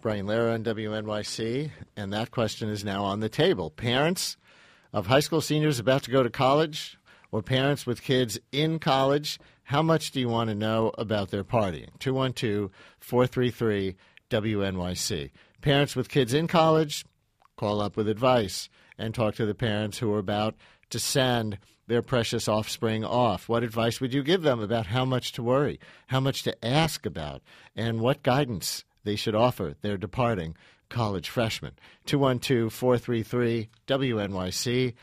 Brian Lehrer on WNYC, and that question is now on the table. Parents of high school seniors about to go to college or parents with kids in college, how much do you want to know about their partying? 212-433-WNYC. Parents with kids in college, call up with advice and talk to the parents who are about to send their precious offspring off. What advice would you give them about how much to worry, how much to ask about, and what guidance they should offer their departing college freshmen? 212-433-WNYC,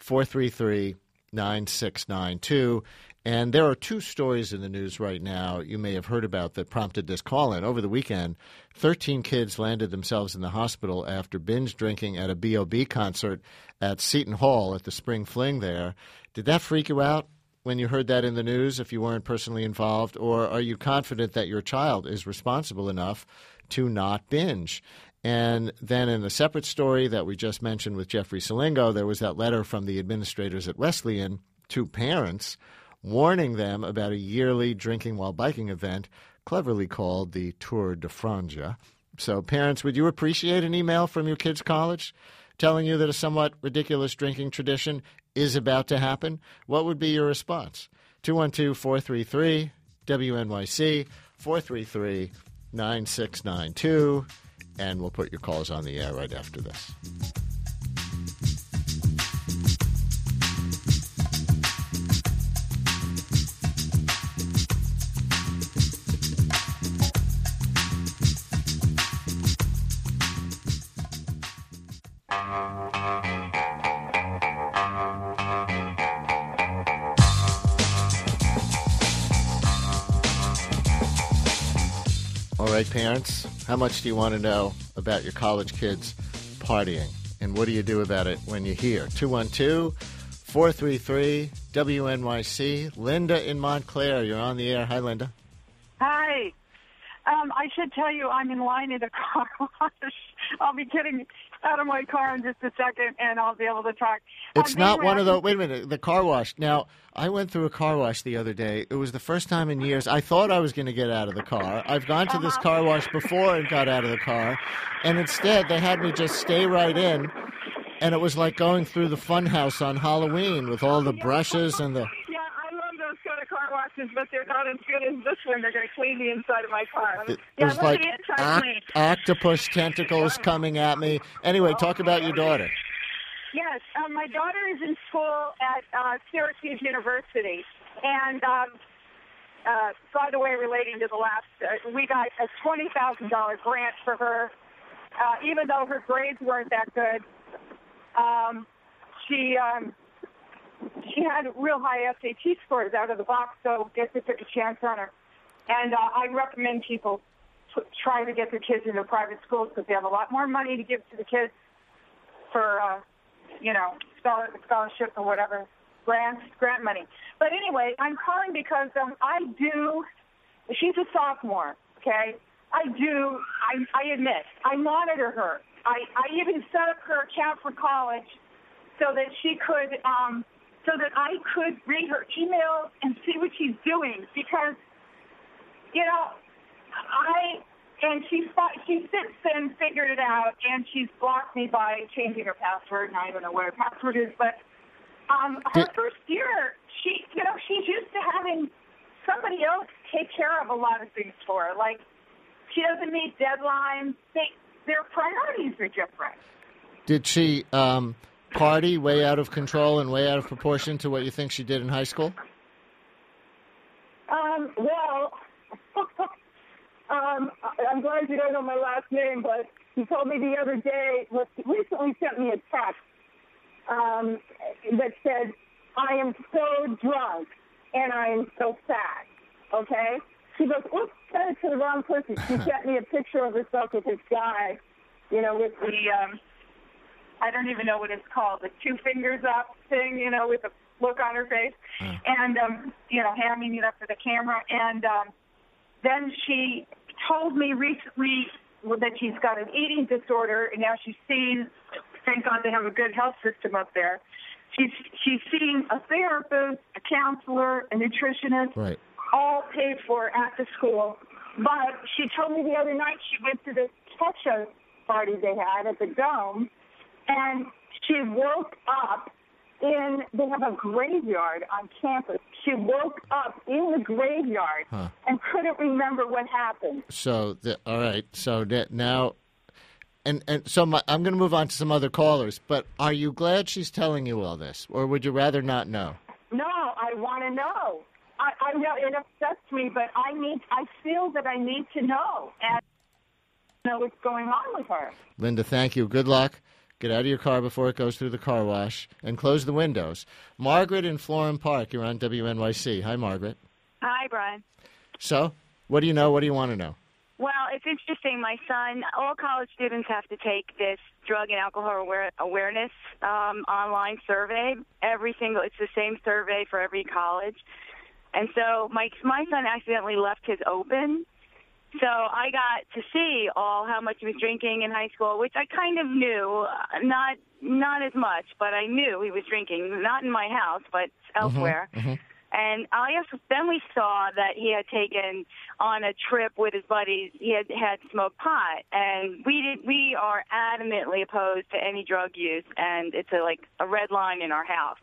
433-9692. And there are two stories in the news right now you may have heard about that prompted this call-in. Over the weekend, 13 kids landed themselves in the hospital after binge drinking at a B.O.B. concert at Seton Hall at the Spring Fling there. Did that freak you out when you heard that in the news if you weren't personally involved? Or are you confident that your child is responsible enough to not binge? And then in a separate story that we just mentioned with Jeffrey Salingo, there was that letter from the administrators at Wesleyan to parents warning them about a yearly drinking while biking event cleverly called the Tour de Franja. So parents, would you appreciate an email from your kid's college telling you that a somewhat ridiculous drinking tradition is about to happen? What would be your response? 212-433-WNYC, 433-9692, and we'll put your calls on the air right after this. All right, parents, how much do you want to know about your college kids partying? And what do you do about it when you hear? 212-433-WNYC. Linda in Montclair, you're on the air. Hi, Linda. Hi. I should tell you I'm in line at a car wash. I'll be getting out of my car in just a second, and I'll be able to talk. It's not one of those. Wait a minute. The car wash. Now, I went through a car wash the other day. It was the first time in years I thought I was going to get out of the car. I've gone to this car wash before and got out of the car, and instead they had me just stay right in, and it was like going through the fun house on Halloween with all the brushes and the... car washes, but they're not as good as this one. They're going to clean the inside of my car. It was like octopus tentacles coming at me. Anyway, talk about your daughter. Yes, my daughter is in school at Syracuse University. And by the way, relating to the last, we got a $20,000 grant for her. Even though her grades weren't that good, she had real high SAT scores out of the box, so I guess they took a chance on her. And I recommend people try to get their kids into private schools because they have a lot more money to give to the kids for, scholarship or whatever, grant money. But anyway, I'm calling because she's a sophomore, okay? I admit, I monitor her. I even set up her account for college so that she could... so that I could read her emails and see what she's doing because, she sits and figured it out, and she's blocked me by changing her password, and I don't know what her password is, but her first year, she's used to having somebody else take care of a lot of things for her. Like, she doesn't meet deadlines. Their priorities are different. Did she... party way out of control and way out of proportion to what you think she did in high school? I'm glad you don't know my last name, but he told me the other day, recently sent me a text that said, I am so drunk and I am so sad, okay? She goes, oops, sent it to the wrong person. She sent me a picture of herself with this guy, with the... I don't even know what it's called, the two fingers up thing, with a look on her face, and, handing it up to the camera. And then she told me recently that she's got an eating disorder, and now she's seeing, thank God they have a good health system up there, she's seeing a therapist, a counselor, a nutritionist, right, all paid for at the school. But she told me the other night she went to this ketchup party they had at the Dome, and she woke up they have a graveyard on campus. She woke up in the graveyard and couldn't remember what happened. So, all right. So now, and so I'm going to move on to some other callers. But are you glad she's telling you all this, or would you rather not know? No, I want to know. I know it upsets me, but I feel that I need to know and know what's going on with her. Linda, thank you. Good luck. Get out of your car before it goes through the car wash and close the windows. Margaret in Florham Park, you're on WNYC. Hi, Margaret. Hi, Brian. So, what do you know? What do you want to know? Well, it's interesting. My son, all college students have to take this drug and alcohol awareness online survey. It's the same survey for every college. And so my son accidentally left his open. So I got to see how much he was drinking in high school, which I kind of knew, not as much, but I knew he was drinking, not in my house, but elsewhere. Mm-hmm. And then we saw that he had taken on a trip with his buddies. He had smoked pot, and we are adamantly opposed to any drug use, and it's a red line in our house.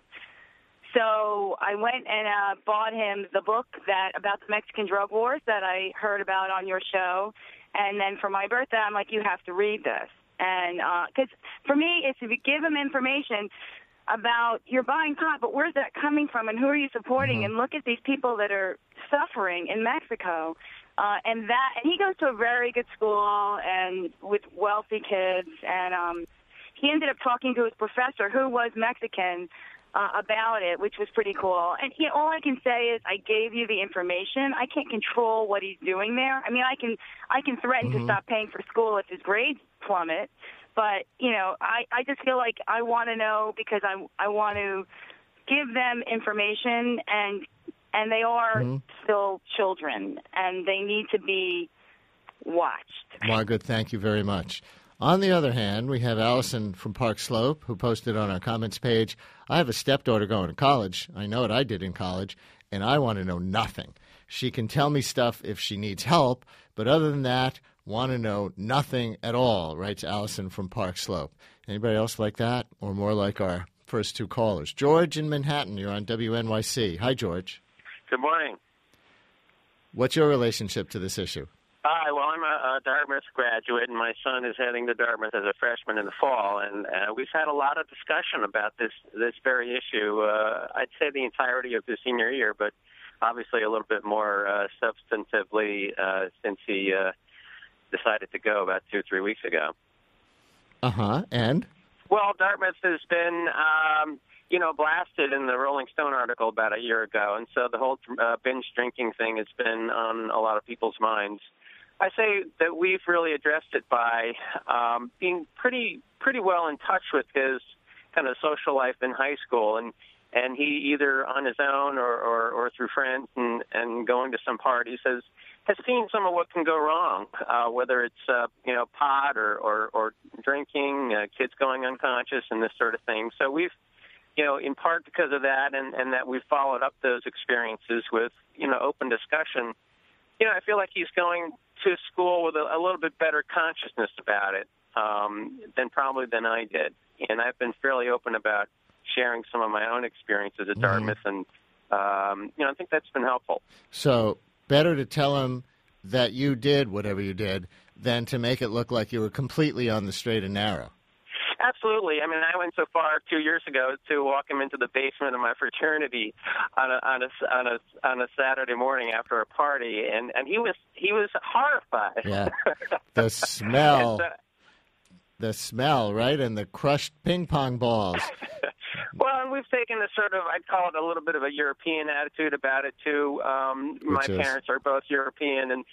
So I went and bought him the book about the Mexican drug wars that I heard about on your show. And then for my birthday, I'm like, you have to read this. And because for me, it's if you give him information about you're buying pot, but where's that coming from and who are you supporting? Mm-hmm. And look at these people that are suffering in Mexico. And he goes to a very good school and with wealthy kids. And he ended up talking to his professor, who was Mexican, about it, which was pretty cool. And all I can say is I gave you the information. I can't control what he's doing there. I mean, I can threaten to stop paying for school if his grades plummet. But, I just feel like I want to know because I want to give them information, and they are still children, and they need to be watched. Margaret, thank you very much. On the other hand, we have Allison from Park Slope who posted on our comments page, I have a stepdaughter going to college. I know what I did in college, and I want to know nothing. She can tell me stuff if she needs help, but other than that, want to know nothing at all, writes Allison from Park Slope. Anybody else like that, or more like our first two callers? George in Manhattan, you're on WNYC. Hi, George. Good morning. What's your relationship to this issue? Hi, well, I'm a Dartmouth graduate, and my son is heading to Dartmouth as a freshman in the fall, and we've had a lot of discussion about this very issue. I'd say the entirety of his senior year, but obviously a little bit more substantively since he decided to go about 2-3 weeks ago. And? Well, Dartmouth has been, blasted in the Rolling Stone article about a year ago, and so the whole binge drinking thing has been on a lot of people's minds. I say that we've really addressed it by being pretty well in touch with his kind of social life in high school, and he either on his own or through friends and going to some parties has seen some of what can go wrong, whether it's pot or drinking, kids going unconscious, and this sort of thing. So we've in part because of that, and that we've followed up those experiences with open discussion. I feel like he's going to school with a little bit better consciousness about it than I did. And I've been fairly open about sharing some of my own experiences at Dartmouth, and I think that's been helpful. So better to tell him that you did whatever you did than to make it look like you were completely on the straight and narrow. Absolutely. I mean, I went so far 2 years ago to walk him into the basement of my fraternity on a Saturday morning after a party, and he was horrified. Yeah, the smell, the smell, right, and the crushed ping pong balls. Well, and we've taken a sort of, I'd call it a little bit of a European attitude about it too. My parents are both European, and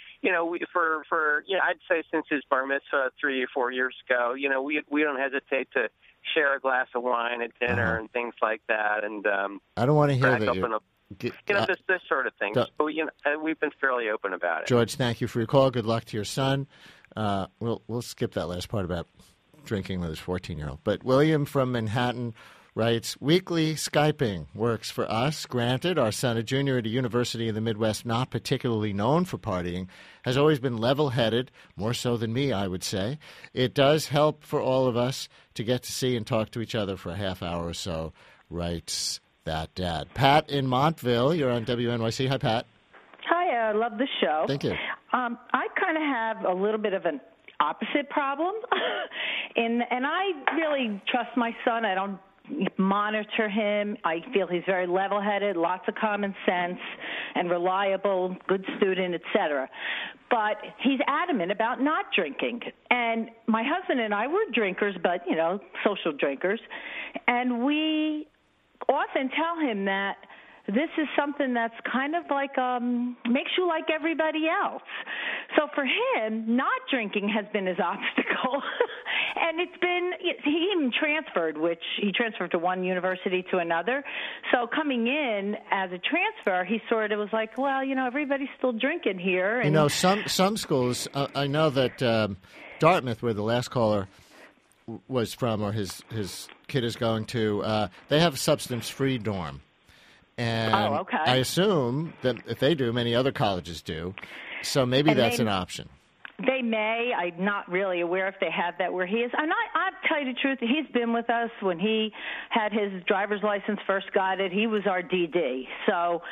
I'd say since his bar mitzvah 3 or 4 years ago, we don't hesitate to share a glass of wine at dinner and things like that. And I don't want to hear that this sort of thing. So, we've been fairly open about it. George, thank you for your call. Good luck to your son. We'll skip that last part about drinking with his 14-year-old. But William from Manhattan writes, weekly Skyping works for us. Granted, our son, a junior at a university in the Midwest not particularly known for partying, has always been level-headed, more so than me, I would say. It does help for all of us to get to see and talk to each other for a half hour or so, writes that dad. Pat in Montville, you're on WNYC. Hi, Pat. Hi, I love the show. Thank you. I kind of have a little bit of an opposite problem, and I really trust my son. I don't monitor him. I feel he's very level-headed, lots of common sense, and reliable, good student, etc. But he's adamant about not drinking. And my husband and I were drinkers, but, social drinkers. And we often tell him that this is something that's kind of like makes you like everybody else. So for him, not drinking has been his obstacle. And he even transferred, which he transferred to one university to another. So coming in as a transfer, he sort of was like, well, everybody's still drinking here. And some schools, I know that Dartmouth, where the last caller was from, or his kid is going to, they have a substance-free dorm. And okay. I assume that if they do, many other colleges do. So maybe that's an option. They may. I'm not really aware if they have that where he is. And I'll tell you the truth. He's been with us when he had his driver's license first got it. He was our DD. So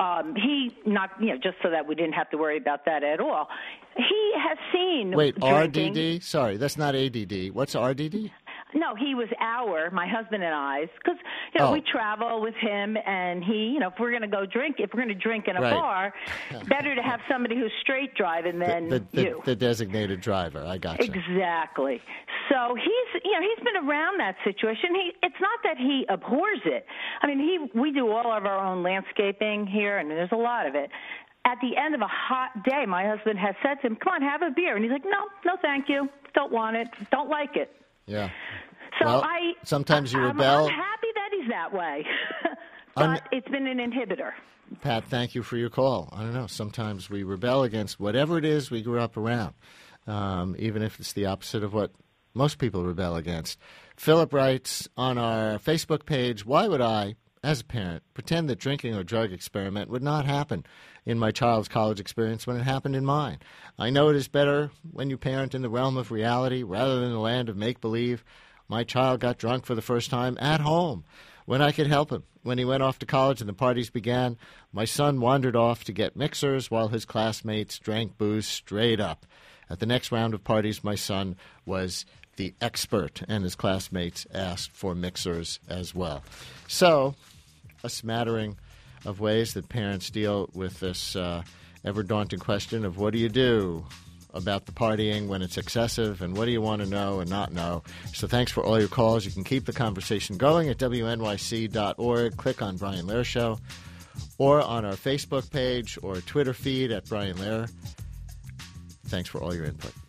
just so that we didn't have to worry about that at all. He has seen drinking. RDD? Sorry, that's not ADD. What's RDD? No, he was my husband and I's, because we travel with him, and he, if we're going to go drink, if we're going to drink in a bar, better to have somebody who's straight driving than you. The designated driver. I got you. Exactly. So he's been around that situation. It's not that he abhors it. I mean, we do all of our own landscaping here, and there's a lot of it. At the end of a hot day, my husband has said to him, "Come on, have a beer," and he's like, "No, thank you. Don't want it. Don't like it." Yeah. So sometimes you rebel. I'm happy that he's that way, but it's been an inhibitor. Pat, thank you for your call. I don't know. Sometimes we rebel against whatever it is we grew up around, even if it's the opposite of what most people rebel against. Philip writes on our Facebook page, why would I, as a parent, pretend that drinking or drug experiment would not happen in my child's college experience when it happened in mine? I know it is better when you parent in the realm of reality rather than the land of make-believe. My child got drunk for the first time at home when I could help him. When he went off to college and the parties began, my son wandered off to get mixers while his classmates drank booze straight up. At the next round of parties, my son was the expert, and his classmates asked for mixers as well. So, a smattering of ways that parents deal with this ever-daunting question of what do you do about the partying when it's excessive, and what do you want to know and not know. So thanks for all your calls. You can keep the conversation going at WNYC.org. Click on Brian Lehrer Show, or on our Facebook page or Twitter feed at Brian Lehrer. Thanks for all your input.